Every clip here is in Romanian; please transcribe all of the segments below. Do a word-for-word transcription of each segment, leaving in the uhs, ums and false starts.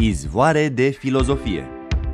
Izvoare de filozofie.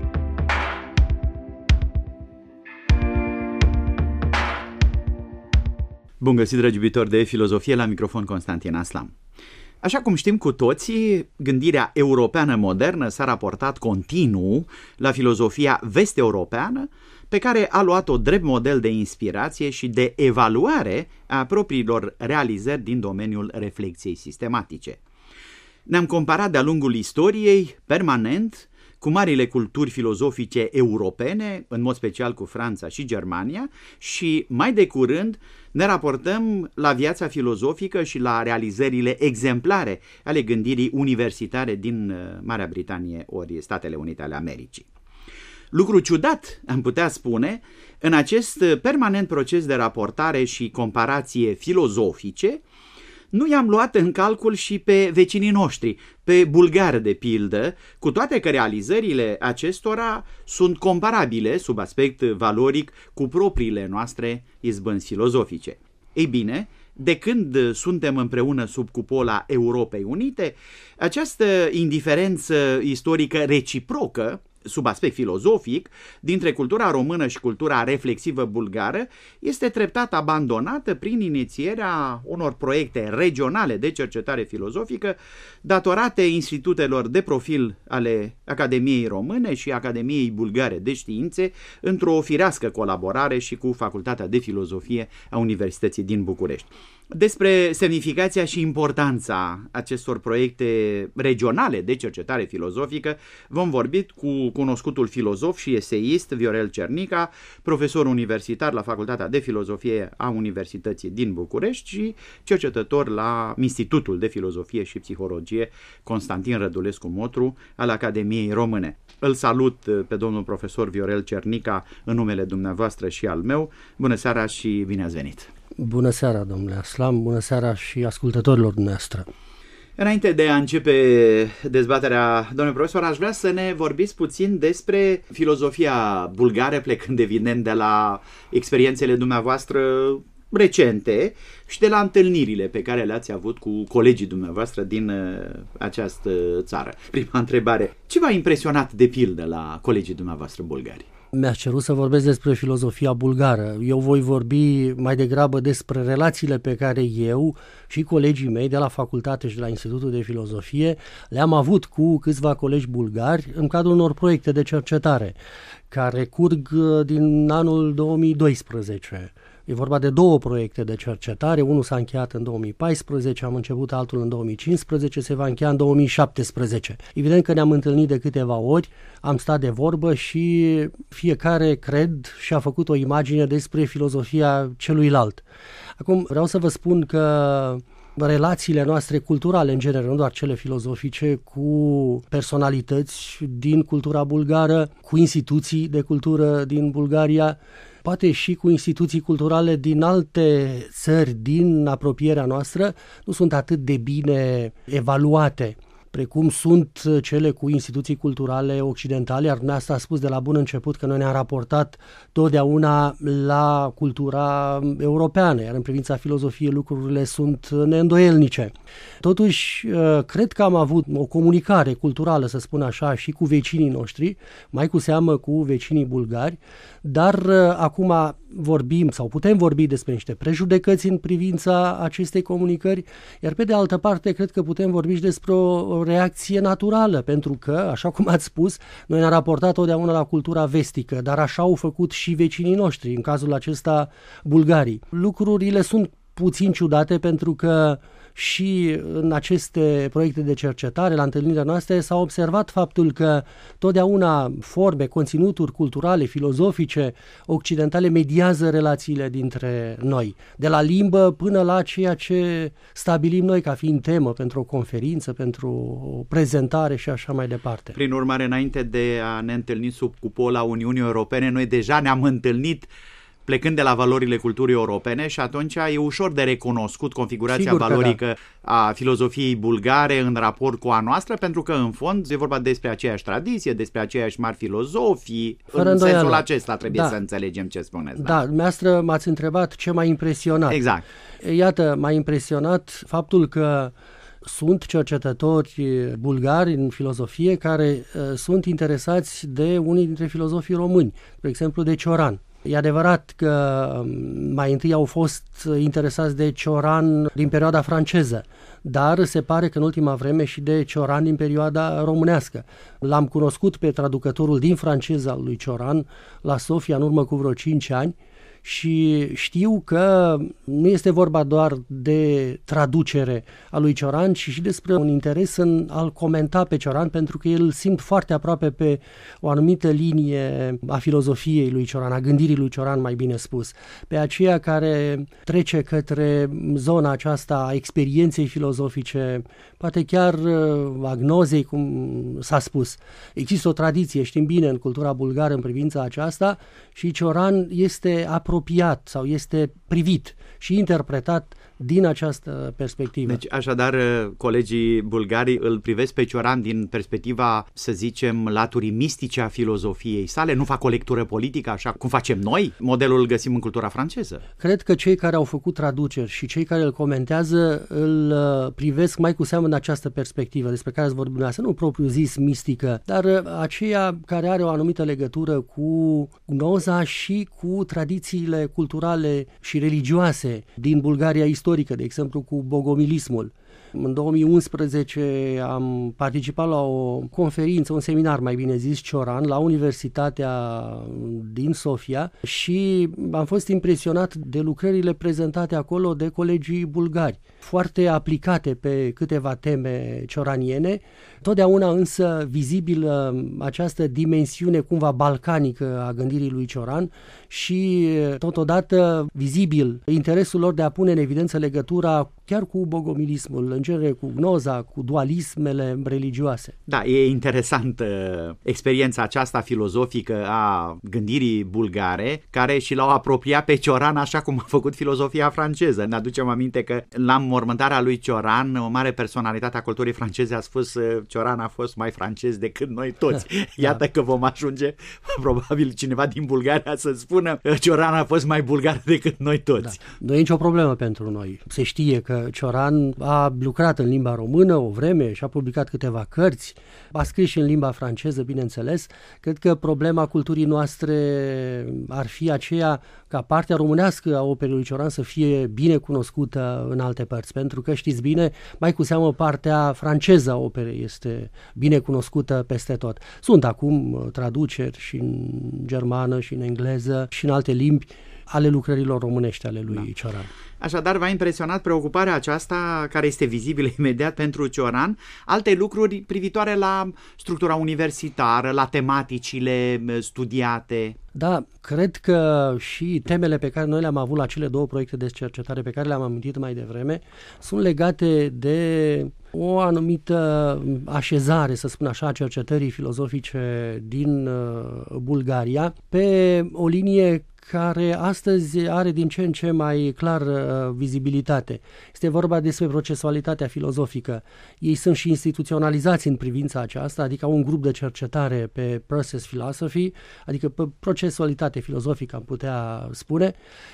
Bun găsit, dragi iubitori de filozofie, la microfon Constantin Aslam. Așa cum știm cu toții, gândirea europeană modernă s-a raportat continuu la filozofia vest-europeană, pe care a luat-o drept model de inspirație și de evaluare a propriilor realizări din domeniul reflexiei sistematice. Ne-am comparat de-a lungul istoriei permanent cu marile culturi filozofice europene, în mod special cu Franța și Germania, și mai de curând ne raportăm la viața filozofică și la realizările exemplare ale gândirii universitare din Marea Britanie ori Statele Unite ale Americii. Lucru ciudat, am putea spune, în acest permanent proces de raportare și comparație filozofice, nu i-am luat în calcul și pe vecinii noștri, pe bulgari de pildă, cu toate că realizările acestora sunt comparabile sub aspect valoric cu propriile noastre izbânzi filozofice. Ei bine, de când suntem împreună sub cupola Europei Unite, această indiferență istorică reciprocă, sub aspect filozofic, dintre cultura română și cultura reflexivă bulgară, este treptat abandonată prin inițierea unor proiecte regionale de cercetare filozofică, datorate institutelor de profil ale Academiei Române și Academiei Bulgare de Științe, într-o firească colaborare și cu Facultatea de Filozofie a Universității din București. Despre semnificația și importanța acestor proiecte regionale de cercetare filozofică vom vorbi cu cunoscutul filozof și eseist Viorel Cernica, profesor universitar la Facultatea de Filozofie a Universității din București și cercetător la Institutul de Filozofie și Psihologie Constantin Rădulescu Motru al Academiei Române. Îl salut pe domnul profesor Viorel Cernica în numele dumneavoastră și al meu. Bună seara și bine ați venit! Bună seara, domnule Aslam, bună seara și ascultătorilor dumneavoastră. Înainte de a începe dezbaterea, domnule profesor, aș vrea să ne vorbiți puțin despre filozofia bulgară, plecând evident de la experiențele dumneavoastră recente și de la întâlnirile pe care le-ați avut cu colegii dumneavoastră din această țară. Prima întrebare, ce v-a impresionat de pildă la colegii dumneavoastră bulgari? Mi-a cerut să vorbesc despre filozofia bulgară. Eu voi vorbi mai degrabă despre relațiile pe care eu și colegii mei de la facultate și de la Institutul de Filozofie le-am avut cu câțiva colegi bulgari în cadrul unor proiecte de cercetare care curg din anul două mii doisprezece. E vorba de două proiecte de cercetare, unul s-a încheiat în două mii paisprezece, am început altul în două mii cincisprezece, se va încheia în două mii șaptesprezece. Evident că ne-am întâlnit de câteva ori, am stat de vorbă și fiecare, cred, și-a făcut o imagine despre filozofia celuilalt. Acum vreau să vă spun că relațiile noastre culturale, în genere, nu doar cele filozofice, cu personalități din cultura bulgară, cu instituții de cultură din Bulgaria, poate și cu instituții culturale din alte țări din apropierea noastră, nu sunt atât de bine evaluate precum sunt cele cu instituții culturale occidentale, iar dumneavoastră a spus de la bun început că noi ne-am raportat totdeauna la cultura europeană, iar în privința filozofiei lucrurile sunt neîndoielnice. Totuși, cred că am avut o comunicare culturală, să spun așa, și cu vecinii noștri, mai cu seamă cu vecinii bulgari, dar acum vorbim sau putem vorbi despre niște prejudecăți în privința acestei comunicări, iar pe de altă parte cred că putem vorbi și despre o reacție naturală, pentru că, așa cum ați spus, noi ne-am raportat totdeauna la cultura vestică, dar așa au făcut și vecinii noștri, în cazul acesta bulgarii. Lucrurile sunt puțin ciudate pentru că și în aceste proiecte de cercetare, la întâlnirea noastră, s-a observat faptul că totdeauna forme, conținuturi culturale, filozofice, occidentale mediază relațiile dintre noi, de la limbă până la ceea ce stabilim noi ca fiind temă pentru o conferință, pentru o prezentare și așa mai departe. Prin urmare, înainte de a ne întâlni sub cupola Uniunii Europene, noi deja ne-am întâlnit plecând de la valorile culturii europene și atunci e ușor de recunoscut configurația Sigur valorică da. a filozofiei bulgare în raport cu a noastră, pentru că în fond e vorba despre aceeași tradiție, despre aceiași mari filozofii. Fără în îndoială. Sensul acesta trebuie da. să înțelegem ce spuneți. Da, dumneavoastră m-ați întrebat ce m-a impresionat. Exact. Iată, m-a impresionat faptul că Sunt cercetători bulgari în filozofie care uh, sunt interesați de unii dintre filozofii români, de exemplu de Cioran. E adevărat că mai întâi au fost interesați de Cioran din perioada franceză, dar se pare că în ultima vreme și de Cioran din perioada românească. L-am cunoscut pe traducătorul din franceză al lui Cioran la Sofia în urmă cu vreo cinci ani și știu că nu este vorba doar de traducere a lui Cioran, ci și despre un interes în a-l comenta pe Cioran, pentru că el simt foarte aproape pe o anumită linie a filozofiei lui Cioran, a gândirii lui Cioran, mai bine spus, pe aceea care trece către zona aceasta a experienței filozofice, poate chiar a gnozei, cum s-a spus. Există o tradiție, știm bine, în cultura bulgară în privința aceasta și Cioran este apropiat sau este privit și interpretat din această perspectivă. Deci, așadar, colegii bulgari îl privesc pe Cioran din perspectiva, să zicem, laturii mistice a filozofiei sale, nu fac o lectură politică așa cum facem noi. Modelul îl găsim în cultura franceză. Cred că cei care au făcut traduceri și cei care îl comentează îl privesc mai cu seamă în această perspectivă despre care ați vorbit dumneavoastră, nu propriu zis mistică, dar aceea care are o anumită legătură cu gnoza și cu tradițiile culturale și religioase din Bulgaria istorică, de exemplu cu bogomilismul. În două mii unsprezece am participat la o conferință, un seminar mai bine zis, Cioran, la Universitatea din Sofia și am fost impresionat de lucrările prezentate acolo de colegii bulgari, foarte aplicate pe câteva teme cioraniene, totdeauna însă vizibilă această dimensiune cumva balcanică a gândirii lui Cioran și totodată vizibil interesul lor de a pune în evidență legătura chiar cu bogomilismul, în genere cu gnoza, cu dualismele religioase. Da, e interesantă experiența aceasta filozofică a gândirii bulgare, care și l-au apropiat pe Cioran așa cum a făcut filozofia franceză. Ne aducem aminte că la mormântarea lui Cioran, o mare personalitate a culturii franceze a spus Cioran a fost mai francez decât noi toți. Iată da. Că vom ajunge, probabil cineva din Bulgaria să spună Cioran a fost mai bulgar decât noi toți. Da. Nu e nicio problemă pentru noi. Se știe că Cioran a lucrat în limba română o vreme și a publicat câteva cărți, a scris și în limba franceză, bineînțeles. Cred că problema culturii noastre ar fi aceea ca partea românească a operei lui Cioran să fie bine cunoscută în alte părți, pentru că știți bine, mai cu seamă partea franceză a operei este bine cunoscută peste tot. Sunt acum traduceri și în germană și în engleză și în alte limbi ale lucrărilor românești ale lui da. Cioran. Așadar, v-a impresionat preocuparea aceasta care este vizibilă imediat pentru Cioran, alte lucruri privitoare la structura universitară, la tematicile studiate? Da, cred că și temele pe care noi le-am avut la cele două proiecte de cercetare pe care le-am amintit mai devreme sunt legate de o anumită așezare, să spun așa, a cercetării filozofice din uh, Bulgaria pe o linie care astăzi are din ce în ce mai clar uh, vizibilitate. Este vorba despre procesualitatea filozofică. Ei sunt și instituționalizați în privința aceasta, adică un grup de cercetare pe process philosophy, adică pe procesualitate filozofică, am putea spune,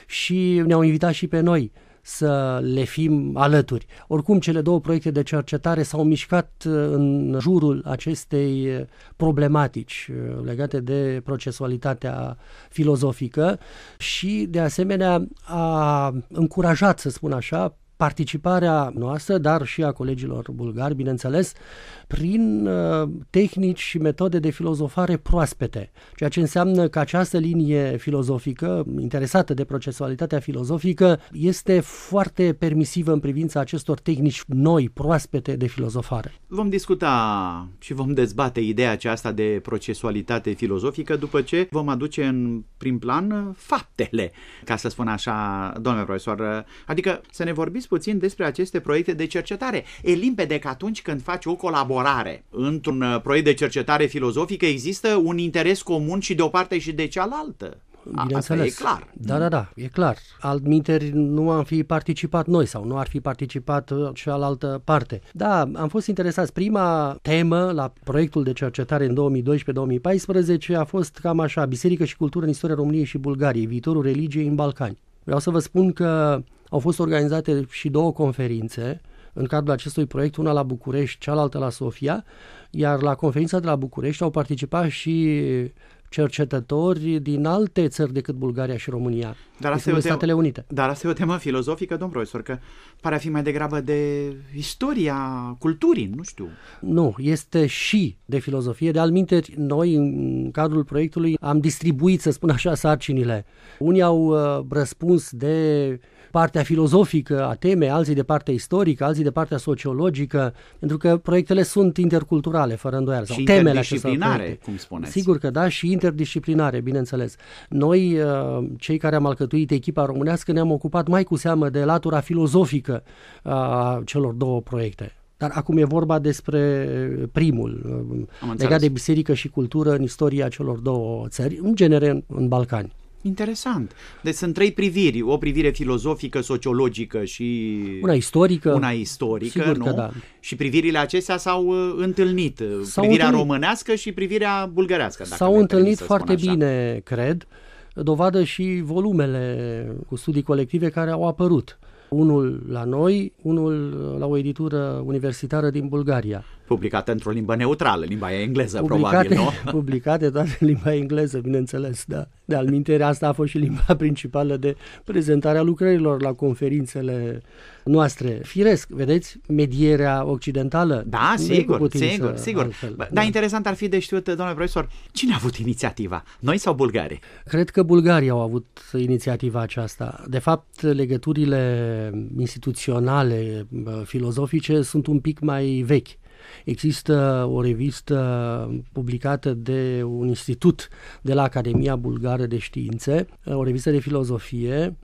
și ne-au invitat și pe noi să le fim alături. Oricum, cele două proiecte de cercetare s-au mișcat în jurul acestei problematici legate de procesualitatea filozofică și, de asemenea, a încurajat, să spun așa, participarea noastră, dar și a colegilor bulgari, bineînțeles, prin uh, tehnici și metode de filozofare proaspete, ceea ce înseamnă că această linie filozofică, interesată de procesualitatea filozofică, este foarte permisivă în privința acestor tehnici noi, proaspete de filozofare. Vom discuta și vom dezbate ideea aceasta de procesualitate filozofică după ce vom aduce în prim plan faptele, ca să spun așa, domnule profesor, adică să ne vorbiți puțin despre aceste proiecte de cercetare. E limpede că atunci când faci o colaborare într-un proiect de cercetare filozofică există un interes comun și de o parte și de cealaltă. Asta e clar. Da, da, da, e clar. Altminteri nu am fi participat noi sau nu ar fi participat cealaltă parte. Da, am fost interesați. Prima temă la proiectul de cercetare în două mii doisprezece două mii paisprezece a fost cam așa: Biserică și cultură în istoria României și Bulgariei, viitorul religiei în Balcani. Vreau să vă spun că au fost organizate și două conferințe în cadrul acestui proiect, una la București, cealaltă la Sofia, iar la conferința de la București au participat și cercetători din alte țări decât Bulgaria și România, dar asta din Statele Unite. Dar asta e o temă filozofică, domn profesor, că pare a fi mai degrabă de istoria culturii, nu știu. Nu, este și de filozofie. De altminteri, noi, în cadrul proiectului, am distribuit, să spun așa, sarcinile. Unii au uh, răspuns de partea filozofică a temei, alții de partea istorică, alții de partea sociologică, pentru că proiectele sunt interculturale, fără îndoială. Și interdisciplinare, cum spuneți. Sigur că da, și interdisciplinare, bineînțeles. Noi, cei care am alcătuit echipa românească, ne-am ocupat mai cu seamă de latura filozofică a celor două proiecte. Dar acum e vorba despre primul, legat de biserică și cultură în istoria celor două țări, în genere în Balcani. Interesant. Deci sunt trei priviri, o privire filozofică, sociologică și una istorică. Una istorică, sigur nu? Că da. Și privirile acestea s-au întâlnit. S-au privirea întâlnit. românească și privirea bulgărească. Dacă s-au întâlnit foarte bine, cred. Dovadă și volumele cu studii colective care au apărut. Unul la noi, unul la o editură universitară din Bulgaria. Publicate într-o limbă neutrală, limba engleză, publicate, probabil, nu? Publicate toate în limba engleză, bineînțeles, da. De altminteri, asta a fost și limba principală de prezentare a lucrărilor la conferințele noastre. Firesc, vedeți, medierea occidentală. Da, sigur, sigur, sigur. Dar da. Interesant ar fi de știut, domnule profesor, cine a avut inițiativa? Noi sau bulgarii? Cred că bulgarii au avut inițiativa aceasta. De fapt, legăturile instituționale, filozofice sunt un pic mai vechi. Există o revistă publicată de un institut de la Academia Bulgară de Științe, o revistă de filozofie,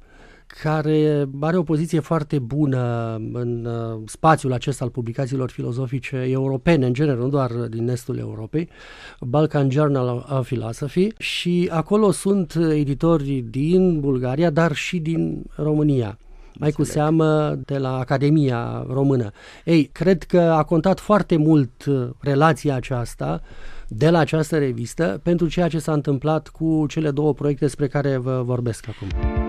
care are o poziție foarte bună în spațiul acesta al publicațiilor filozofice europene, în general, nu doar din estul Europei, Balkan Journal of Philosophy, și acolo sunt editori din Bulgaria, dar și din România. Mai cu seamă de la Academia Română. Ei, cred că a contat foarte mult relația aceasta de la această revistă pentru ceea ce s-a întâmplat cu cele două proiecte despre care vă vorbesc acum.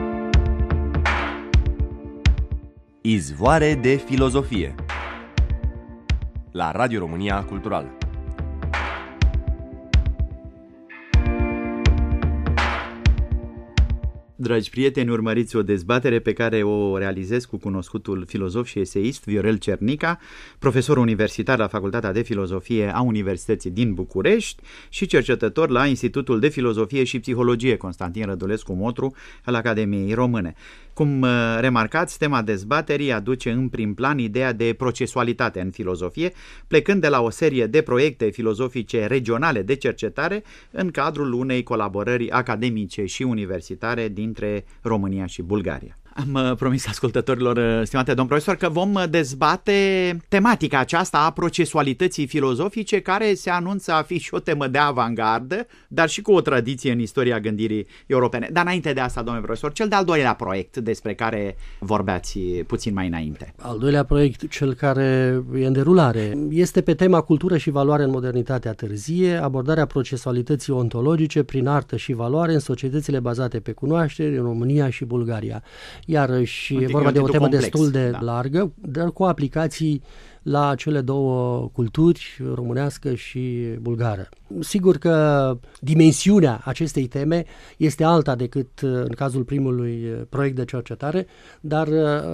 Izvoare de filozofie la Radio România Cultural. Dragi prieteni, urmăriți o dezbatere pe care o realizez cu cunoscutul filozof și eseist Viorel Cernica, profesor universitar la Facultatea de Filozofie a Universității din București și cercetător la Institutul de Filozofie și Psihologie Constantin Rădulescu Motru al Academiei Române. Cum remarcați, tema dezbaterii aduce în prim plan ideea de procesualitate în filozofie, plecând de la o serie de proiecte filozofice regionale de cercetare în cadrul unei colaborări academice și universitare dintre România și Bulgaria. Am promis ascultătorilor, stimate domn profesor, că vom dezbate tematica aceasta a procesualității filozofice, care se anunță a fi și o temă de avangardă, dar și cu o tradiție în istoria gândirii europene. Dar înainte de asta, domnule profesor, cel de-al doilea proiect despre care vorbeați puțin mai înainte. Al doilea proiect, cel care e în derulare, este pe tema cultură și valoare în modernitatea târzie, abordarea procesualității ontologice prin artă și valoare în societățile bazate pe cunoaștere în România și Bulgaria. Iarăși e vorba de o temă complex, destul de da. largă, dar cu aplicații la cele două culturi, românească și bulgară. Sigur că dimensiunea acestei teme este alta decât în cazul primului proiect de cercetare, dar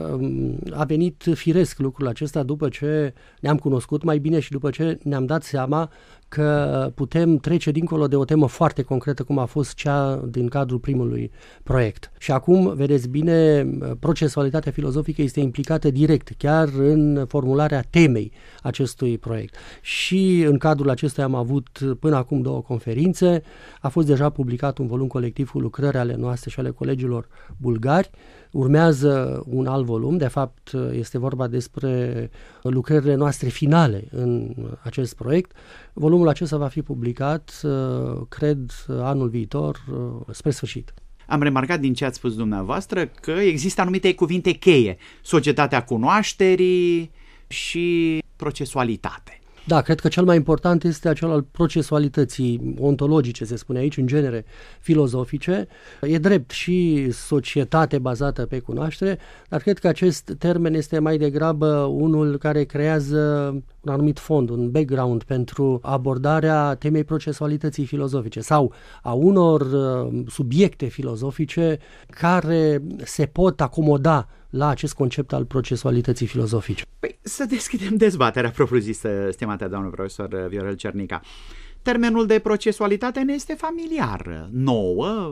a venit firesc lucrul acesta după ce ne-am cunoscut mai bine și după ce ne-am dat seama că putem trece dincolo de o temă foarte concretă, cum a fost cea din cadrul primului proiect. Și acum, vedeți bine, procesualitatea filozofică este implicată direct, chiar în formularea temei acestui proiect. Și în cadrul acestuia am avut până acum două conferințe, a fost deja publicat un volum colectiv cu lucrări ale noastre și ale colegilor bulgari. Urmează un alt volum, de fapt este vorba despre lucrările noastre finale în acest proiect. Volumul acesta va fi publicat, cred, anul viitor, spre sfârșit. Am remarcat din ce ați spus dumneavoastră că există anumite cuvinte cheie: societatea cunoașterii și procesualitate. Da, cred că cel mai important este acela al procesualității ontologice, se spune aici, în genere filozofice. E drept și societate bazată pe cunoaștere, dar cred că acest termen este mai degrabă unul care creează un anumit fond, un background pentru abordarea temei procesualității filozofice sau a unor uh, subiecte filozofice care se pot acomoda la acest concept al procesualității filozofice. Păi să deschidem dezbaterea propriu-zisă, stimată doamnă profesor Viorel Cernica. Termenul de procesualitate ne este familiar, nouă,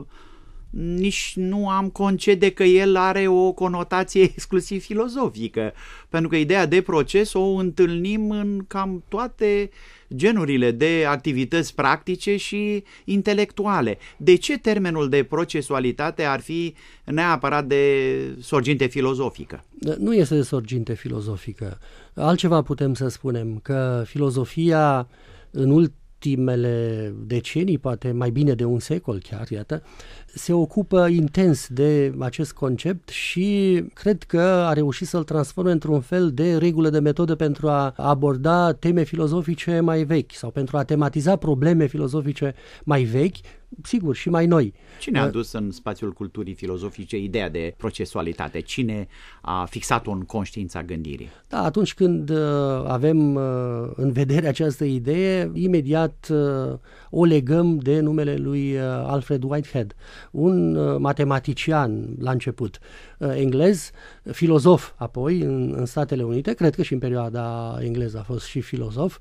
nici nu am concede că el are o conotație exclusiv filozofică, pentru că ideea de proces o întâlnim în cam toate genurile de activități practice și intelectuale. De ce termenul de procesualitate ar fi neapărat de sorginte filozofică? Nu este de sorginte filozofică. Altceva putem să spunem, că filozofia în ultimele decenii, poate mai bine de un secol chiar, iată, se ocupă intens de acest concept și cred că a reușit să-l transforme într-un fel de regulă de metodă pentru a aborda teme filozofice mai vechi sau pentru a tematiza probleme filozofice mai vechi, sigur, și mai noi. Cine a dus în spațiul culturii filozofice ideea de procesualitate? Cine a fixat-o în conștiința gândirii? Da, atunci când uh, avem uh, în vedere această idee, imediat uh, o legăm de numele lui uh, Alfred Whitehead, un uh, matematician la început uh, englez, filozof apoi în, în Statele Unite, cred că și în perioada engleză a fost și filozof,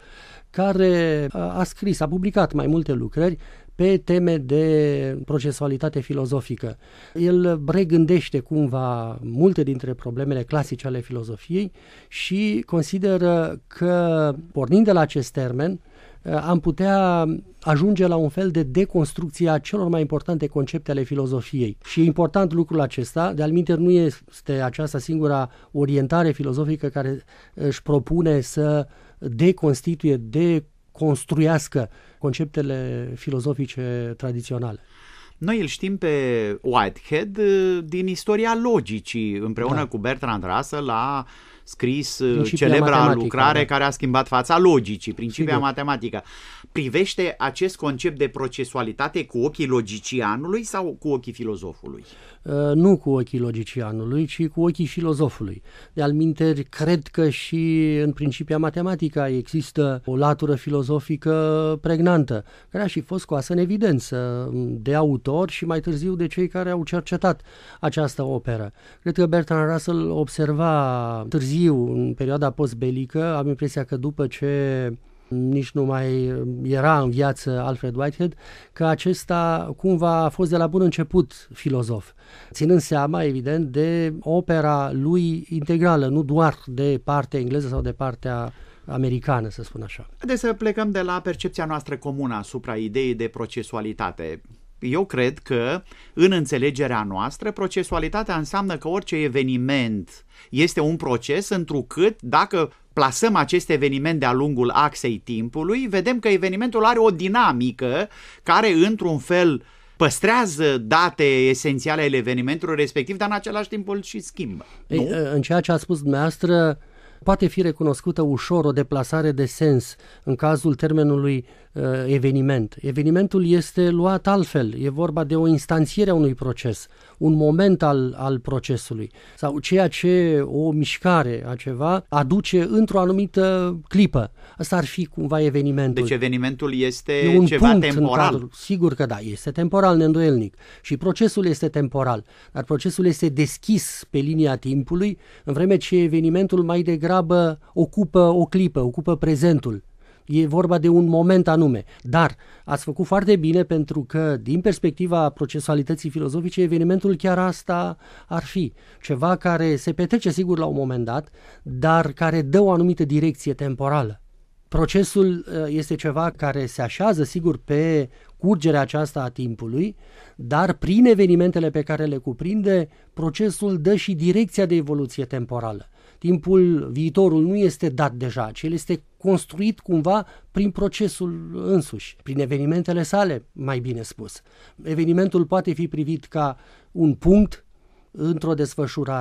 care uh, a scris, a publicat mai multe lucrări pe teme de procesualitate filozofică. El regândește cumva multe dintre problemele clasice ale filozofiei și consideră că, pornind de la acest termen, am putea ajunge la un fel de deconstrucție a celor mai importante concepte ale filozofiei. Și e important lucrul acesta, de altminteri nu este aceasta singura orientare filozofică care își propune să deconstituie, de construiască conceptele filozofice tradiționale. Noi îl știm pe Whitehead din istoria logicii, împreună da. cu Bertrand Russell a scris Principia celebra lucrare da. care a schimbat fața logicii, Principia Sigur. matematică. Privește acest concept de procesualitate cu ochii logicianului sau cu ochii filozofului? Uh, nu cu ochii logicianului, ci cu ochii filozofului. De altminteri, cred că și în Principia matematică există o latură filozofică pregnantă, care a și fost scoasă în evidență de autor și mai târziu de cei care au cercetat această operă. Cred că Bertrand Russell observa târziu, în perioada postbelică, am impresia că după ce nici nu mai era în viață Alfred Whitehead, că acesta cumva a fost de la bun început filozof, ținând seama, evident, de opera lui integrală, nu doar de partea engleză sau de partea americană, să spun așa. Haideți să plecăm de la percepția noastră comună asupra ideii de procesualitate. Eu cred că, în înțelegerea noastră, procesualitatea înseamnă că orice eveniment este un proces, întrucât, dacă plasăm acest eveniment de-a lungul axei timpului, vedem că evenimentul are o dinamică care, într-un fel, păstrează date esențiale ale evenimentului respectiv, dar în același timp îl și schimbă. Ei, în ceea ce a spus dumneavoastră, poate fi recunoscută ușor o deplasare de sens în cazul termenului uh, eveniment. Evenimentul este luat altfel, e vorba de o instanțiere a unui proces, un moment al, al procesului, sau ceea ce o mișcare a ceva aduce într-o anumită clipă. Asta ar fi cumva evenimentul. Deci evenimentul este e un ceva punct temporal. Cadrul, sigur că da, este temporal, neîndoielnic. Și procesul este temporal, dar procesul este deschis pe linia timpului, în vreme ce evenimentul mai degrabă ocupă o clipă, ocupă prezentul. E vorba de un moment anume. Dar ați făcut foarte bine, pentru că, din perspectiva procesualității filozofice, evenimentul chiar asta ar fi. Ceva care se petrece sigur la un moment dat, dar care dă o anumită direcție temporală. Procesul este ceva care se așează, sigur, pe curgerea aceasta a timpului, dar prin evenimentele pe care le cuprinde, procesul dă și direcția de evoluție temporală. Timpul, viitorul nu este dat deja, ci el este construit cumva prin procesul însuși, prin evenimentele sale, mai bine spus. Evenimentul poate fi privit ca un punct într-o desfășurare,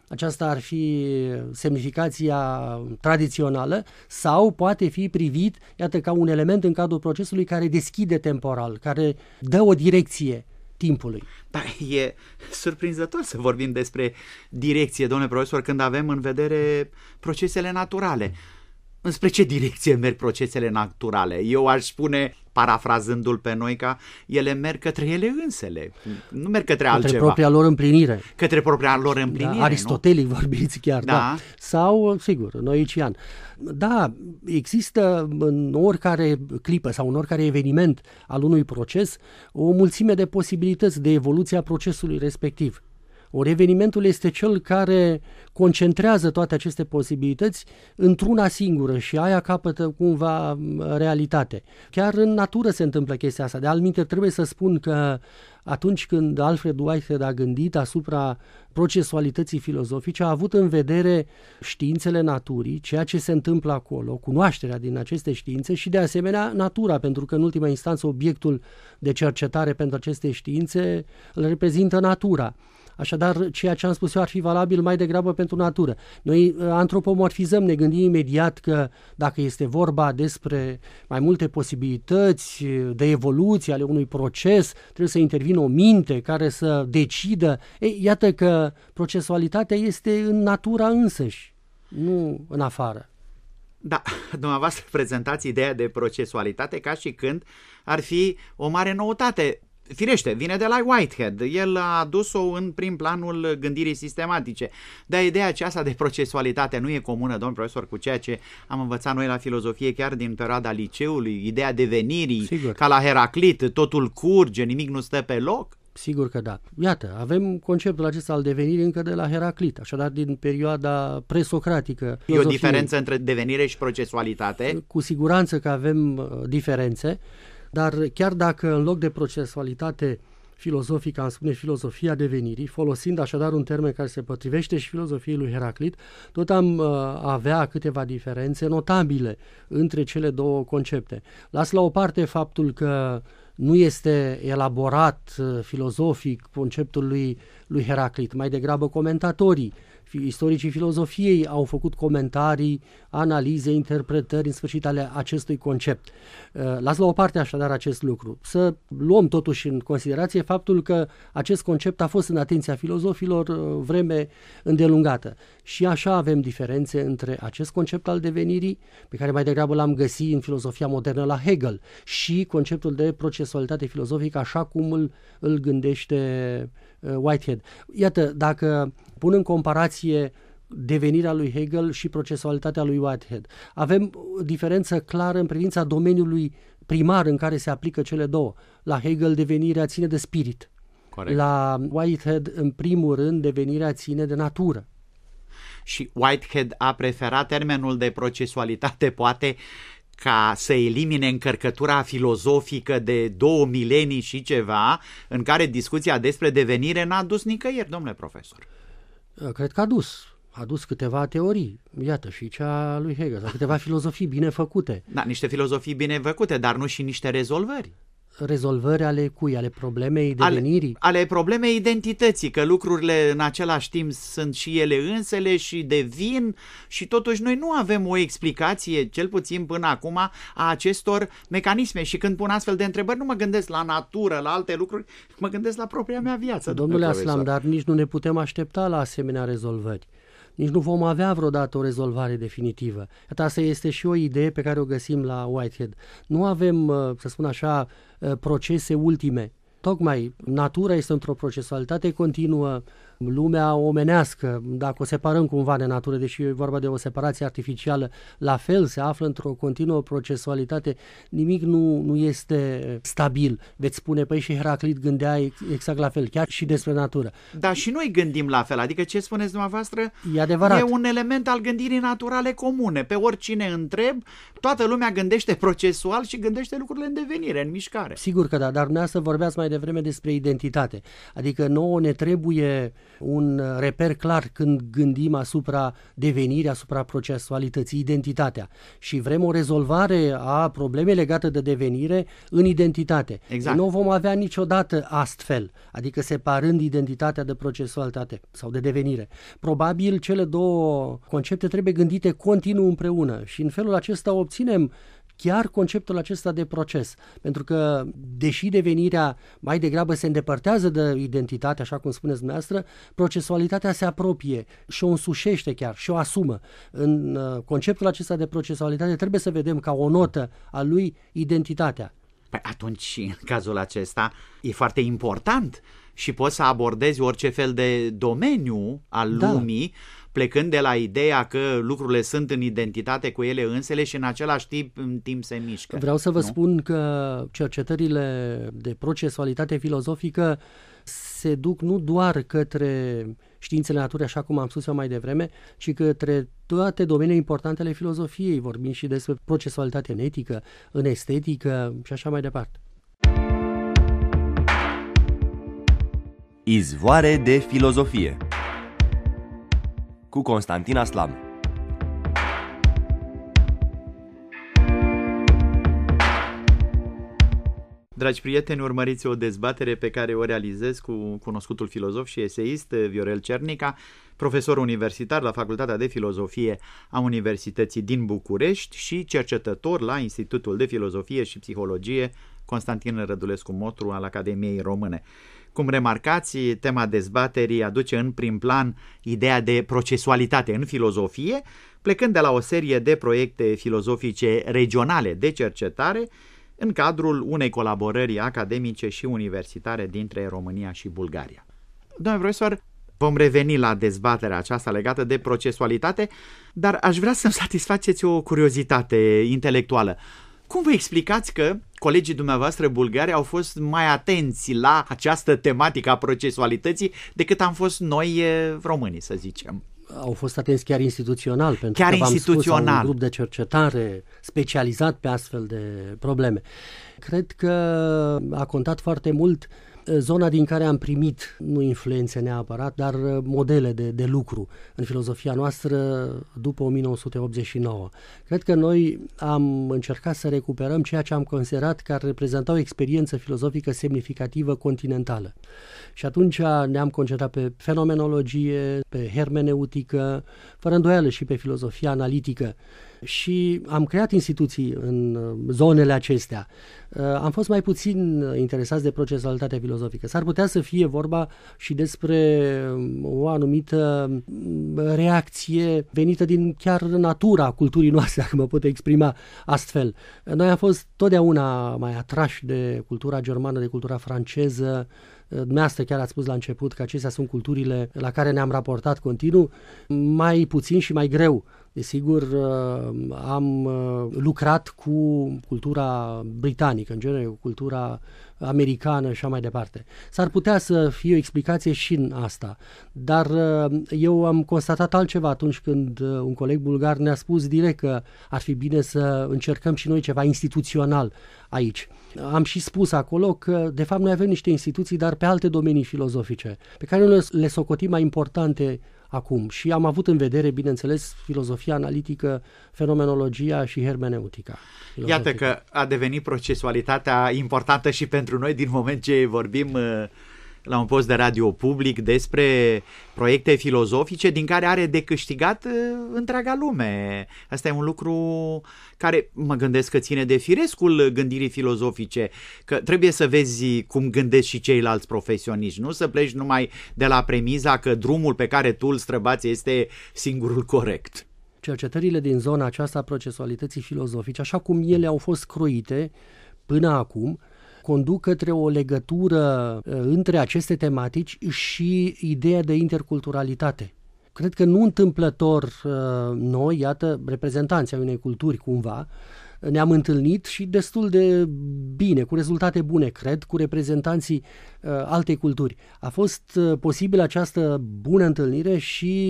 Aceasta ar fi semnificația tradițională sau poate fi privit, iată, ca un element în cadrul procesului care deschide temporal, care dă o direcție timpului. Da, e surprinzător să vorbim despre direcție, domnule profesor, când avem în vedere procesele naturale. Înspre ce direcție merg procesele naturale? Eu aș spune, parafrazându-l pe noi, că ele merg către ele însele, nu merg către, către altceva. Către propria lor împlinire. Către propria lor împlinire, da, aristotelic nu? vorbiți chiar, da. da. Sau, sigur, noician. Da, există în oricare clipă sau în oricare eveniment al unui proces o mulțime de posibilități de evoluție a procesului respectiv. Ori evenimentul este cel care concentrează toate aceste posibilități într-una singură și aia capătă cumva realitate. Chiar în natură se întâmplă chestia asta. De altminte, trebuie să spun că atunci când Alfred Whitehead a gândit asupra procesualității filozofice, a avut în vedere științele naturii, ceea ce se întâmplă acolo, cunoașterea din aceste științe și de asemenea natura, pentru că în ultima instanță obiectul de cercetare pentru aceste științe îl reprezintă natura. Așadar, ceea ce am spus eu ar fi valabil mai degrabă pentru natură. Noi antropomorfizăm, ne gândim imediat că dacă este vorba despre mai multe posibilități de evoluție ale unui proces, trebuie să intervină o minte care să decidă. Ei, iată că procesualitatea este în natura însăși, nu în afară. Da, dumneavoastră prezentați ideea de procesualitate ca și când ar fi o mare noutate. Firește, vine de la Whitehead, el a adus-o în prim planul gândirii sistematice, dar ideea aceasta de procesualitate nu e comună, domn profesor, cu ceea ce am învățat noi la filozofie chiar din perioada liceului, ideea devenirii, Sigur. Ca la Heraclit, totul curge, nimic nu stă pe loc? Sigur că da. Iată, avem conceptul acesta al devenirii încă de la Heraclit, așadar din perioada presocratică. E o diferență între devenire și procesualitate? Cu siguranță că avem uh, diferențe, dar chiar dacă în loc de procesualitate filozofică am spune filozofia devenirii, folosind așadar un termen care se potrivește și filozofiei lui Heraclit, tot am uh, avea câteva diferențe notabile între cele două concepte. Las la o parte faptul că nu este elaborat uh, filozofic conceptul lui, lui Heraclit, mai degrabă comentatorii, istoricii filozofiei au făcut comentarii, analize, interpretări în sfârșit ale acestui concept. Las la o parte așadar acest lucru. Să luăm totuși în considerație faptul că acest concept a fost în atenția filozofilor vreme îndelungată. Și așa avem diferențe între acest concept al devenirii, pe care mai degrabă l-am găsit în filozofia modernă la Hegel, și conceptul de procesualitate filozofică așa cum îl, îl gândește Whitehead. Iată, dacă pun în comparație devenirea lui Hegel și procesualitatea lui Whitehead, avem o diferență clară în privința domeniului primar în care se aplică cele două. La Hegel devenirea ține de spirit. Corect. La Whitehead, în primul rând, devenirea ține de natură. Și Whitehead a preferat termenul de procesualitate, poate, ca să elimine încărcătura filozofică de două milenii și ceva, în care discuția despre devenire n-a dus nicăieri, domnule profesor. Cred că a dus. A dus câteva teorii, iată, și cea lui Hegel, sau câteva filozofii bine făcute. Da, niște filozofii bine făcute, dar nu și niște rezolvări. Rezolvări ale cui? Ale problemei devenirii? Ale, ale problemei identității, că lucrurile în același timp sunt și ele însele și devin și totuși noi nu avem o explicație, cel puțin până acum, a acestor mecanisme. Și când pun astfel de întrebări, nu mă gândesc la natură, la alte lucruri, mă gândesc la propria mea viață. Domnule Aslam, dar nici nu ne putem aștepta la asemenea rezolvări. Nici nu vom avea vreodată o rezolvare definitivă. Iată, asta este și o idee pe care o găsim la Whitehead. Nu avem, să spun așa, procese ultime. Tocmai natura este într-o procesualitate continuă, lumea omenească, dacă o separăm cumva de natură, deși e vorba de o separație artificială, la fel se află într-o continuă procesualitate, nimic nu, nu este stabil. Veți spune, păi și Heraclit gândea exact la fel, chiar și despre natură. Da, și noi gândim la fel, adică ce spuneți dumneavoastră e adevărat. E un element al gândirii naturale comune. Pe oricine întreb, toată lumea gândește procesual și gândește lucrurile în devenire, în mișcare. Sigur că da, dar dumneavoastră vorbeați mai devreme despre identitate. Adică nouă ne trebuie un reper clar când gândim asupra devenirii, asupra procesualității, identitatea. Și vrem o rezolvare a problemei legate de devenire în identitate. Exact. Nu vom avea niciodată astfel, adică separând identitatea de procesualitate sau de devenire. Probabil cele două concepte trebuie gândite continuu împreună și în felul acesta obținem chiar conceptul acesta de proces, pentru că, deși devenirea mai degrabă se îndepărtează de identitate, așa cum spuneți dumneavoastră, procesualitatea se apropie și o însușește chiar și o asumă. În uh, conceptul acesta de procesualitate trebuie să vedem ca o notă a lui identitatea. Păi atunci, în cazul acesta, e foarte important și poți să abordezi orice fel de domeniu al Da. lumii, plecând de la ideea că lucrurile sunt în identitate cu ele însele și în același timp în timp se mișcă. Vreau să vă nu? spun că cercetările de procesualitate filozofică se duc nu doar către științele naturii, așa cum am spus eu mai devreme, ci către toate domeniile importante ale filozofiei. Vorbim și despre procesualitate în etică, în estetică și așa mai departe. Izvoare de filozofie cu Constantin Aslam. Dragi prieteni, urmăriți o dezbatere pe care o realizez cu cunoscutul filozof și eseist Viorel Cernica, profesor universitar la Facultatea de Filozofie a Universității din București și cercetător la Institutul de Filozofie și Psihologie Constantin Rădulescu Motru al Academiei Române. Cum remarcați, tema dezbaterii aduce în prim plan ideea de procesualitate în filozofie, plecând de la o serie de proiecte filozofice regionale de cercetare în cadrul unei colaborări academice și universitare dintre România și Bulgaria. Domnule profesor, vom reveni la dezbaterea aceasta legată de procesualitate, dar aș vrea să-mi satisfaceți o curiozitate intelectuală. Cum vă explicați că colegii dumneavoastră bulgari au fost mai atenți la această tematică a procesualității decât am fost noi românii, să zicem? Au fost atenți chiar instituțional, pentru chiar că v-am instituțional. spus, au un grup de cercetare specializat pe astfel de probleme. Cred că a contat foarte mult zona din care am primit, nu influențe neapărat, dar modele de, de lucru în filozofia noastră după o mie nouă sute optzeci și nouă. Cred că noi am încercat să recuperăm ceea ce am considerat că ar reprezenta o experiență filozofică semnificativă continentală. Și atunci ne-am concentrat pe fenomenologie, pe hermeneutică, fără îndoială și pe filozofia analitică. Și am creat instituții în zonele acestea. Am fost mai puțin interesați de procesualitatea filozofică. S-ar putea să fie vorba și despre o anumită reacție venită din chiar natura culturii noastre, dacă mă pot exprima astfel. Noi am fost totdeauna mai atrași de cultura germană, de cultura franceză. Dumneavoastră chiar ați spus la început că acestea sunt culturile la care ne-am raportat continuu, mai puțin și mai greu. Desigur, am lucrat cu cultura britanică, în genere cu cultura americană și așa mai departe. S-ar putea să fie o explicație și în asta, dar eu am constatat altceva atunci când un coleg bulgar ne-a spus direct că ar fi bine să încercăm și noi ceva instituțional aici. Am și spus acolo că, de fapt, noi avem niște instituții, dar pe alte domenii filozofice, pe care noi le socotim mai importante acum. Și am avut în vedere, bineînțeles, filozofia analitică, fenomenologia și hermeneutica. Iată că a devenit procesualitatea importantă și pentru noi din moment ce vorbim la un post de radio public despre proiecte filozofice din care are de câștigat întreaga lume. Asta e un lucru care mă gândesc că ține de firescul gândirii filozofice, că trebuie să vezi cum gândesc și ceilalți profesioniști, nu să pleci numai de la premiza că drumul pe care tu îl străbați este singurul corect. Cercetările din zona aceasta a procesualității filozofice, așa cum ele au fost croite până acum, conduc către o legătură între aceste tematici și ideea de interculturalitate. Cred că nu întâmplător noi, iată, reprezentanții ai unei culturi cumva, ne-am întâlnit și destul de bine, cu rezultate bune, cred, cu reprezentanții uh, altei culturi. A fost uh, posibilă această bună întâlnire și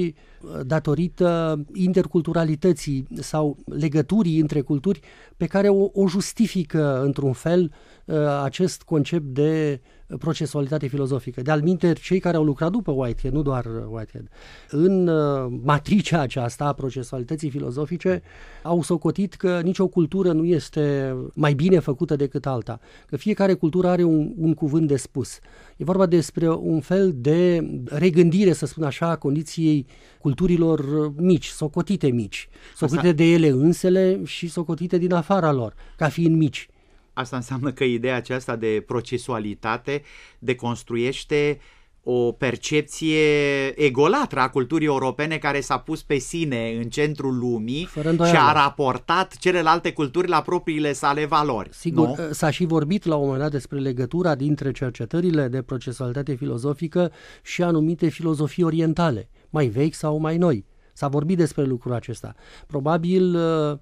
datorită interculturalității sau legăturii între culturi pe care o, o justifică într-un fel acest concept de procesualitate filozofică. De altminteri, cei care au lucrat după Whitehead, nu doar Whitehead, în matricea aceasta a procesualității filozofice, au socotit că nicio cultură nu este mai bine făcută decât alta, că fiecare cultură are un, un cuvânt de spus. E vorba despre un fel de regândire, să spun așa, a condiției culturilor mici, socotite mici, socotite de ele însele și socotite din afara lor, ca fiind mici. Asta înseamnă că ideea aceasta de procesualitate deconstruiește o percepție egolatră a culturii europene care s-a pus pe sine în centrul lumii și a raportat celelalte culturi la propriile sale valori. Sigur, nu? S-a și vorbit la un moment dat despre legătura dintre cercetările de procesualitate filozofică și anumite filozofii orientale, mai vechi sau mai noi. S-a vorbit despre lucrul acesta. Probabil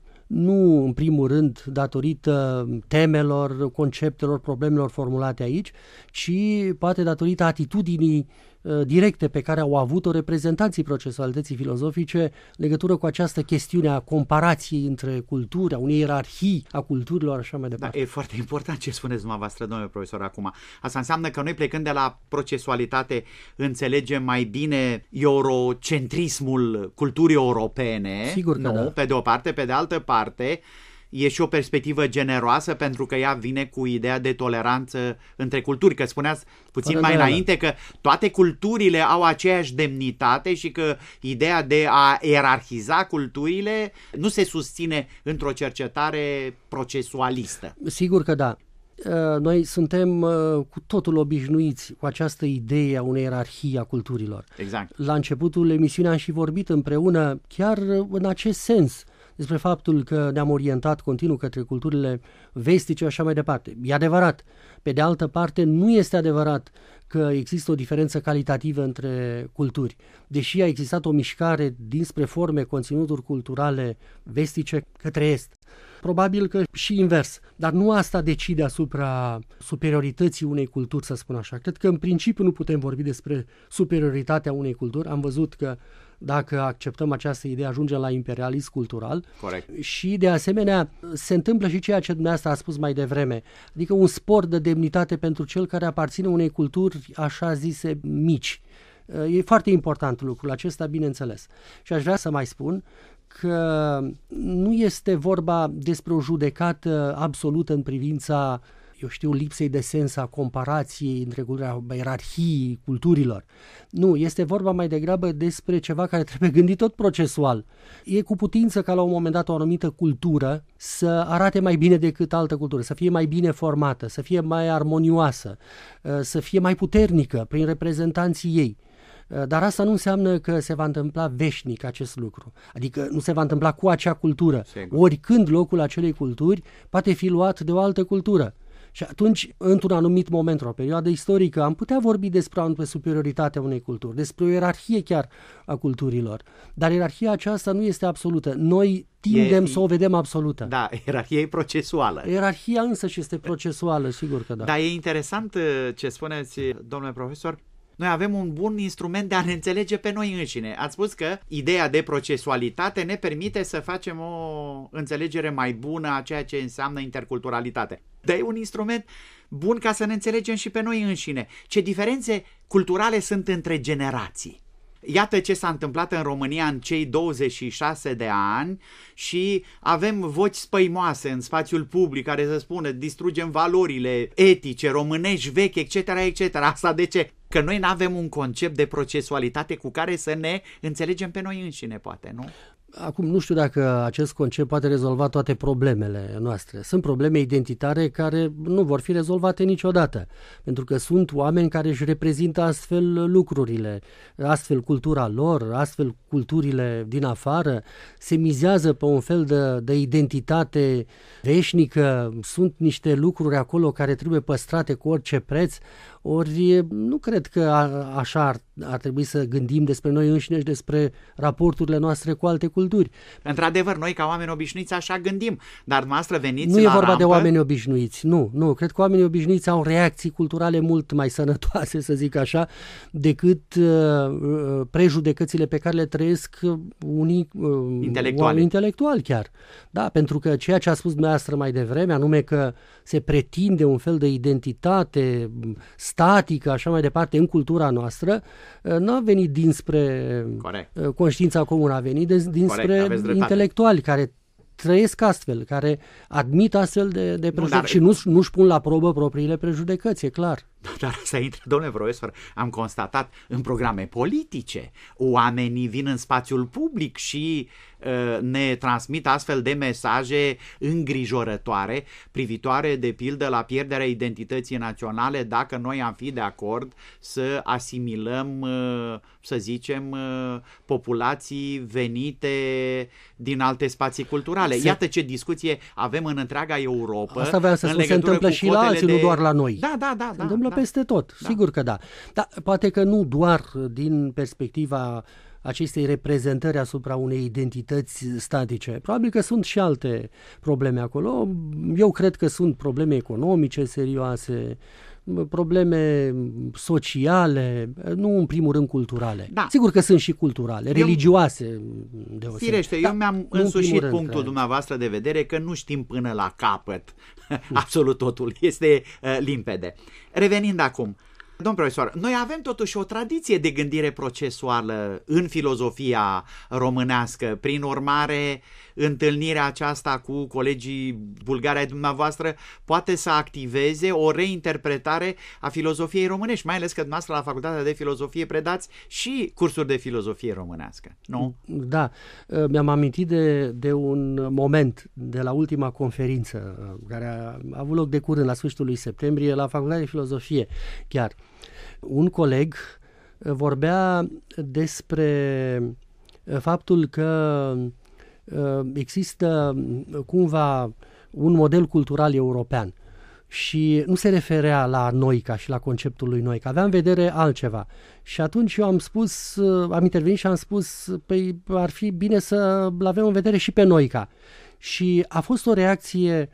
nu în primul rând datorită temelor, conceptelor, problemelor formulate aici, ci poate datorită atitudinii uh, directe pe care au avut-o reprezentanții procesualității filozofice legătură cu această chestiune a comparației între culturi, a unei ierarhii a culturilor, așa mai departe. Da, e foarte important ce spuneți dumneavoastră, domnule profesor, acum. Asta înseamnă că noi, plecând de la procesualitate, înțelegem mai bine eurocentrismul culturii europene. Sigur că nu? Da. Pe de o parte, pe de altă parte, e și o perspectivă generoasă pentru că ea vine cu ideea de toleranță între culturi, că spuneați puțin Fără mai de înainte că toate culturile au aceeași demnitate și că ideea de a ierarhiza culturile nu se susține într-o cercetare procesualistă. Sigur că da. Noi suntem cu totul obișnuiți cu această idee a unei ierarhii a culturilor. Exact. La începutul emisiunii am și vorbit împreună chiar în acest sens despre faptul că ne-am orientat continuu către culturile vestice, așa mai departe. E adevărat. Pe de altă parte, nu este adevărat că există o diferență calitativă între culturi. Deși a existat o mișcare dinspre forme, conținuturi culturale vestice către est. Probabil că și invers, dar nu asta decide asupra superiorității unei culturi, să spun așa. Cred că în principiu nu putem vorbi despre superioritatea unei culturi. Am văzut că dacă acceptăm această idee, ajungem la imperialism cultural. Corect. Și de asemenea se întâmplă și ceea ce dumneavoastră a spus mai devreme, adică un spor de demnitate pentru cel care aparține unei culturi așa zise mici. E foarte important lucrul acesta, bineînțeles. Și aș vrea să mai spun că nu este vorba despre o judecată absolută în privința, eu știu, lipsei de sens a comparației între culturi, ierarhii culturilor. Nu, este vorba mai degrabă despre ceva care trebuie gândit tot procesual. E cu putință ca la un moment dat o anumită cultură să arate mai bine decât altă cultură, să fie mai bine formată, să fie mai armonioasă, să fie mai puternică prin reprezentanții ei. Dar asta nu înseamnă că se va întâmpla veșnic acest lucru. Adică nu se va întâmpla cu acea cultură. Sigur. Oricând locul acelei culturi poate fi luat de o altă cultură. Și atunci, într-un anumit moment, o perioadă istorică, am putea vorbi despre o anumită superioritate a unei culturi, despre o ierarhie chiar a culturilor. Dar ierarhia aceasta nu este absolută. Noi tindem e, să o vedem absolută. Da, ierarhia e procesuală. Ierarhia însă și este procesuală, sigur că da. Dar e interesant ce spuneți, domnule profesor. Noi avem un bun instrument de a ne înțelege pe noi înșine. Ați spus că ideea de procesualitate ne permite să facem o înțelegere mai bună a ceea ce înseamnă interculturalitate. Dar e un instrument bun ca să ne înțelegem și pe noi înșine. Ce diferențe culturale sunt între generații. Iată ce s-a întâmplat în România în cei douăzeci și șase de ani și avem voci spăimoase în spațiul public care să spună distrugem valorile etice, românești, vechi, et cetera, et cetera. Asta de ce? Că noi nu avem un concept de procesualitate cu care să ne înțelegem pe noi înșine, poate, nu? Acum, nu știu dacă acest concept poate rezolva toate problemele noastre. Sunt probleme identitare care nu vor fi rezolvate niciodată, pentru că sunt oameni care își reprezintă astfel lucrurile, astfel cultura lor, astfel culturile din afară, se mizează pe un fel de, de identitate veșnică, sunt niște lucruri acolo care trebuie păstrate cu orice preț, Ori nu cred că a, așa ar, ar trebui să gândim despre noi înșine și despre raporturile noastre cu alte culturi. Într-adevăr, noi ca oameni obișnuiți așa gândim, dar dumneavoastră veniți Nu la e vorba rampă... de oameni obișnuiți, nu, nu. Cred că oamenii obișnuiți au reacții culturale mult mai sănătoase, să zic așa, decât uh, prejudecățile pe care le trăiesc unii uh, intelectuali. intelectuali chiar. Da, pentru că ceea ce a spus dumneavoastră mai devreme, anume că se pretinde un fel de identitate statică, așa mai departe, în cultura noastră, nu a venit dinspre Corect. conștiința comună, a venit dinspre Corect, intelectuali care trăiesc astfel, care admit astfel de, de prejudecăți și nu, nu-și pun la probă propriile prejudecăți, e clar. Dar să intre, domnule profesor, am constatat în programe politice, oamenii vin în spațiul public și uh, ne transmit astfel de mesaje îngrijorătoare, privitoare de pildă la pierderea identității naționale, dacă noi am fi de acord să asimilăm, uh, să zicem, uh, populații venite din alte spații culturale. Se... Iată ce discuție avem în întreaga Europa. Asta vreau să spun, se întâmplă și la alții, de... nu doar la noi. Da, da, da. Se întâmplă da, peste tot, da. Sigur că da. Dar poate că nu doar din perspectiva acestei reprezentări asupra unei identități statice. Probabil că sunt și alte probleme acolo. Eu cred că sunt probleme economice serioase, probleme sociale, nu în primul rând culturale. Da. Sigur că sunt și culturale, eu, religioase. Deosebit. Firește, da, eu mi-am însușit punctul rând, dumneavoastră de vedere că nu știm până la capăt absolut totul. Este uh, limpede. Revenind acum, domn profesor, noi avem totuși o tradiție de gândire procesuală în filozofia românească. Prin urmare, întâlnirea aceasta cu colegii bulgari ai dumneavoastră poate să activeze o reinterpretare a filozofiei românești, mai ales că dumneavoastră la Facultatea de Filozofie predați și cursuri de filozofie românească, nu? Da, mi-am amintit de, de un moment de la ultima conferință care a avut loc de curând, la sfârșitul lui septembrie, la Facultatea de Filozofie chiar. Un coleg vorbea despre faptul că există cumva un model cultural european și nu se referea la Noica și la conceptul lui Noica, avea în vedere altceva. Și atunci eu am spus, am intervenit și am spus, păi ar fi bine să-l avem în vedere și pe Noica. Și a fost o reacție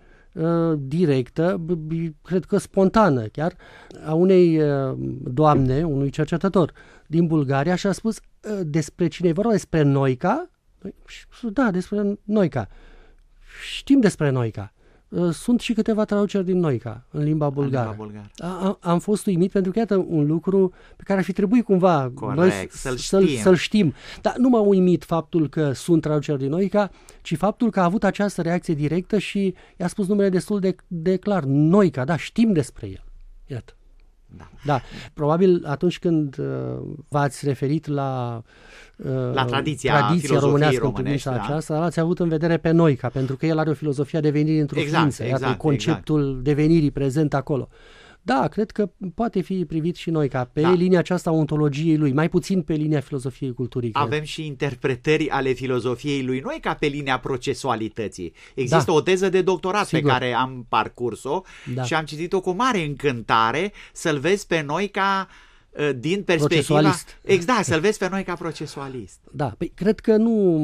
directă, cred că spontană chiar, a unei doamne, unui cercetător din Bulgaria și a spus despre cine e vorba, despre Noica? Da, despre Noica. Știm despre Noica. Sunt și câteva traduceri din Noica în limba bulgară. În limba bulgară. A, am fost uimit pentru că iată un lucru pe care ar fi trebuit cumva Corect, noi să-l, să-l, știm. să-l știm. Dar nu m-a uimit faptul că sunt traduceri din Noica, ci faptul că a avut această reacție directă și i-a spus numele destul de, de clar. Noica, da, știm despre el. Iată. Da. Da, probabil atunci când uh, v-ați referit la uh, la tradiția, tradiția românească în românești, da. aceasta, l-ați avut în vedere pe Noica, pentru că el are o filozofie a devenirii într-o exact, ființă, exact, iată, conceptul exact. devenirii prezent acolo. Da, cred că poate fi privit și Noica pe da. linia aceasta a ontologiei lui, mai puțin pe linia filozofiei culturii. Avem cred. și interpretări ale filozofiei lui Noica pe linia procesualității. Există da. o teză de doctorat Sigur. pe care am parcurs-o da. și am citit-o cu mare încântare, să-l vezi pe Noica din perspectiva... Exact, să-l vezi pe Noica procesualist. Da, păi cred că nu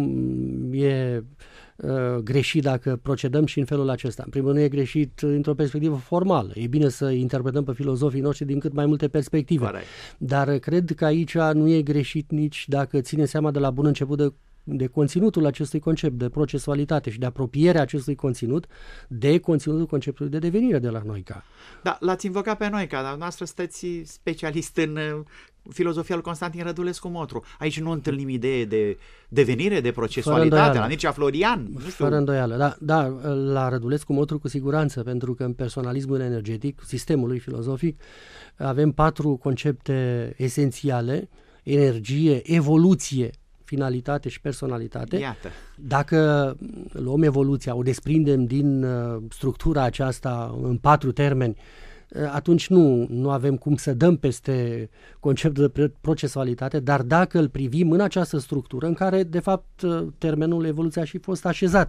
e greșit dacă procedăm și în felul acesta. În primul rând, nu e greșit într-o perspectivă formală. E bine să interpretăm pe filozofii noștri din cât mai multe perspective. Corect. Dar cred că aici nu e greșit nici dacă ține seama de la bun început de, de conținutul acestui concept, de procesualitate și de apropierea acestui conținut de conținutul conceptului de devenire de la Noica. Da, l-ați invocat pe Noica, dar noastră sunteți specialist în filozofia lui Constantin Rădulescu Motru. Aici nu întâlnim idee de devenire, de procesualitate, la Mircea Florian. Nu știu. Fără îndoială, da, da, la Rădulescu Motru cu siguranță, pentru că în personalismul energetic, sistemul lui filozofic, avem patru concepte esențiale: energie, evoluție, finalitate și personalitate. Iată. Dacă luăm evoluția, o desprindem din uh, structura aceasta în patru termeni, atunci nu, nu avem cum să dăm peste conceptul de procesualitate, dar dacă îl privim în această structură în care, de fapt, termenul evoluție a și fost așezat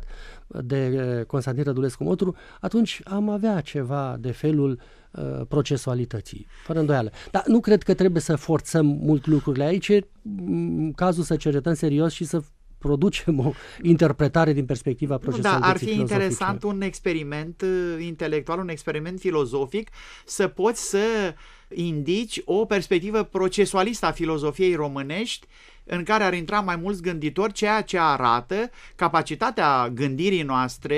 de Constantin Rădulescu Motru, atunci am avea ceva de felul procesualității, fără îndoială. Dar nu cred că trebuie să forțăm mult lucrurile aici, e cazul să cercetăm serios și să producem o interpretare din perspectiva procesalității Da, ar fi filozofice. interesant un experiment intelectual, un experiment filozofic, să poți să indici o perspectivă procesualistă a filozofiei românești în care ar intra mai mulți gânditori, ceea ce arată capacitatea gândirii noastre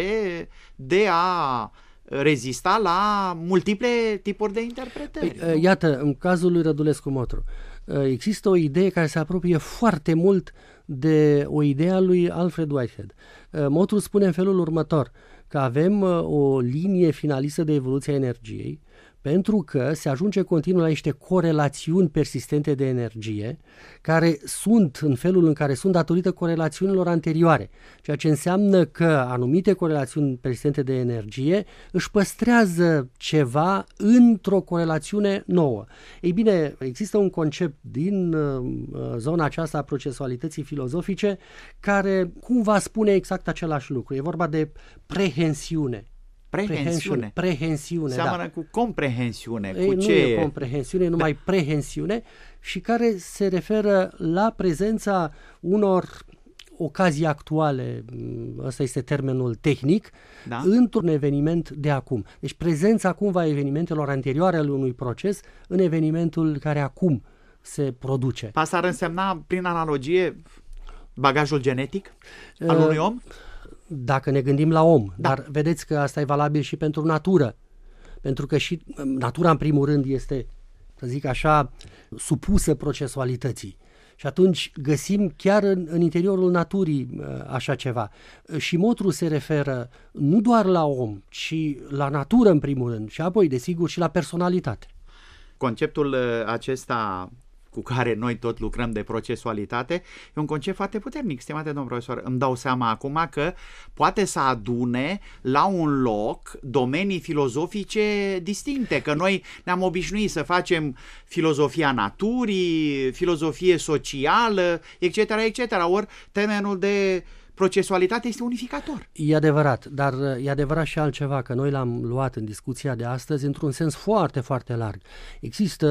de a rezista la multiple tipuri de interpretări. Păi, iată, în cazul lui Rădulescu Motru, există o idee care se apropie foarte mult de o idee a lui Alfred Whitehead. Motru spune în felul următor, că avem o linie finalistă de evoluție a energiei, pentru că se ajunge continuu la niște corelațiuni persistente de energie, care sunt în felul în care sunt datorită corelațiunilor anterioare, ceea ce înseamnă că anumite corelațiuni persistente de energie își păstrează ceva într-o corelațiune nouă. Ei bine, există un concept din uh, zona aceasta a procesualității filozofice care cumva spune exact același lucru. E vorba de prehensiune. Prehensiune. Prehensiune, Seamănă da. cu comprehensiune. Ei, cu nu ce e comprehensiune, e numai prehensiune și care se referă la prezența unor ocazii actuale, ăsta este termenul tehnic, da? într-un eveniment de acum. Deci prezența cumva evenimentelor anterioare al unui proces în evenimentul care acum se produce. Asta ar însemna, prin analogie, bagajul genetic al unui om? Dacă ne gândim la om, da. Dar vedeți că asta e valabil și pentru natură. Pentru că și natura, în primul rând, este, să zic așa, supusă procesualității. Și atunci găsim chiar în, în interiorul naturii așa ceva. Și Motru se referă nu doar la om, ci la natură, în primul rând, și apoi, desigur, și la personalitate. Conceptul acesta cu care noi tot lucrăm de procesualitate, e un concept foarte puternic, stimate domn profesor. Îmi dau seama acum că poate să adune la un loc domenii filozofice distincte, că noi ne-am obișnuit să facem filozofia naturii, filozofie socială, et cetera, et cetera. Ori termenul de procesualitate este unificator. E adevărat, dar e adevărat și altceva, că noi l-am luat în discuția de astăzi într-un sens foarte, foarte larg. Există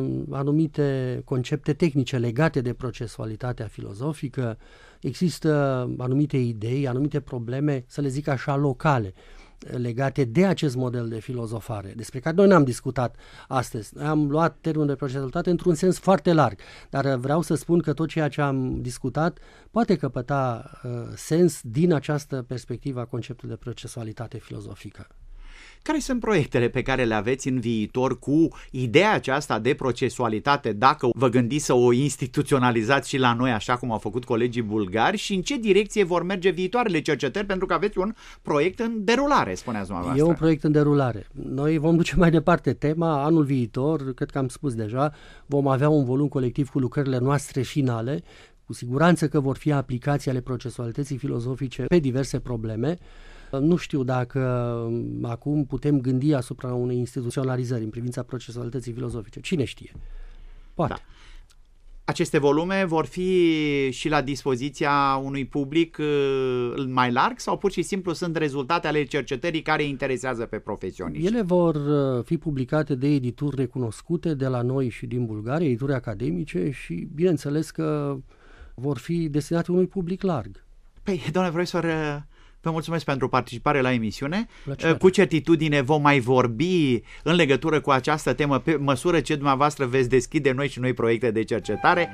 anumite concepte tehnice legate de procesualitatea filozofică, există anumite idei, anumite probleme, să le zic așa, locale, legate de acest model de filozofare, despre care noi n-am discutat astăzi. Noi am luat termenul de procesualitate într-un sens foarte larg, dar vreau să spun că tot ceea ce am discutat poate căpăta uh, sens din această perspectivă a conceptului de procesualitate filozofică. Care sunt proiectele pe care le aveți în viitor cu ideea aceasta de procesualitate, dacă vă gândiți să o instituționalizați și la noi, așa cum au făcut colegii bulgari, și în ce direcție vor merge viitoarele cercetări, pentru că aveți un proiect în derulare, spuneați dumneavoastră. E un proiect în derulare. Noi vom duce mai departe tema anul viitor, cred că am spus deja, vom avea un volum colectiv cu lucrările noastre finale, cu siguranță că vor fi aplicații ale procesualității filozofice pe diverse probleme. Nu știu dacă acum putem gândi asupra unei instituționalizări în privința procesualității filozofice. Cine știe? Poate. Da. Aceste volume vor fi și la dispoziția unui public mai larg sau pur și simplu sunt rezultate ale cercetării care interesează pe profesioniști? Ele vor fi publicate de edituri recunoscute de la noi și din Bulgaria, edituri academice, și bineînțeles că vor fi destinate unui public larg. Păi, domnule profesor, vă mulțumesc pentru participare la emisiune. Plăcere. Cu certitudine vom mai vorbi în legătură cu această temă pe măsură ce dumneavoastră veți deschide noi și noi proiecte de cercetare.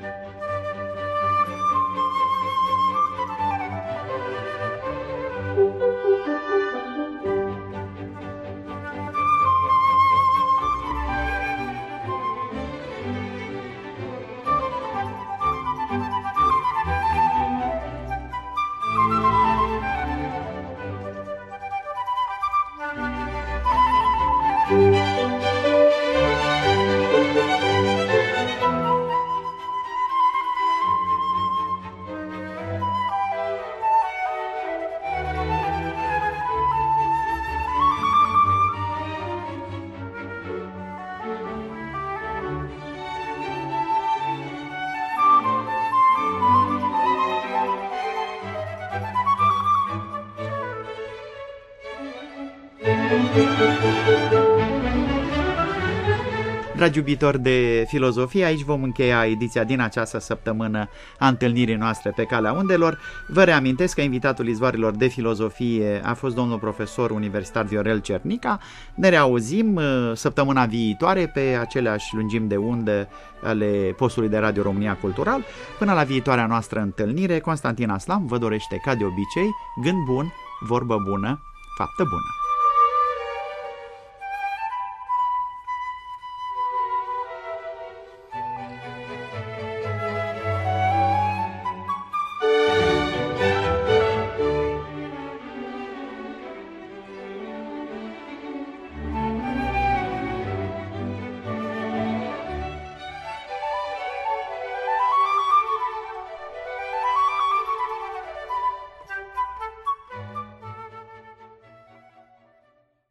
Dragi iubitori de filozofie, aici vom încheia ediția din această săptămână a întâlnirii noastre pe Calea Undelor. Vă reamintesc că invitatul Izvoarelor de Filozofie a fost domnul profesor universitar Viorel Cernica. Ne reauzim săptămâna viitoare pe aceleași lungimi de undă ale postului de Radio România Cultural. Până la viitoarea noastră întâlnire, Constantin Aslam vă dorește ca de obicei gând bun, vorbă bună, faptă bună.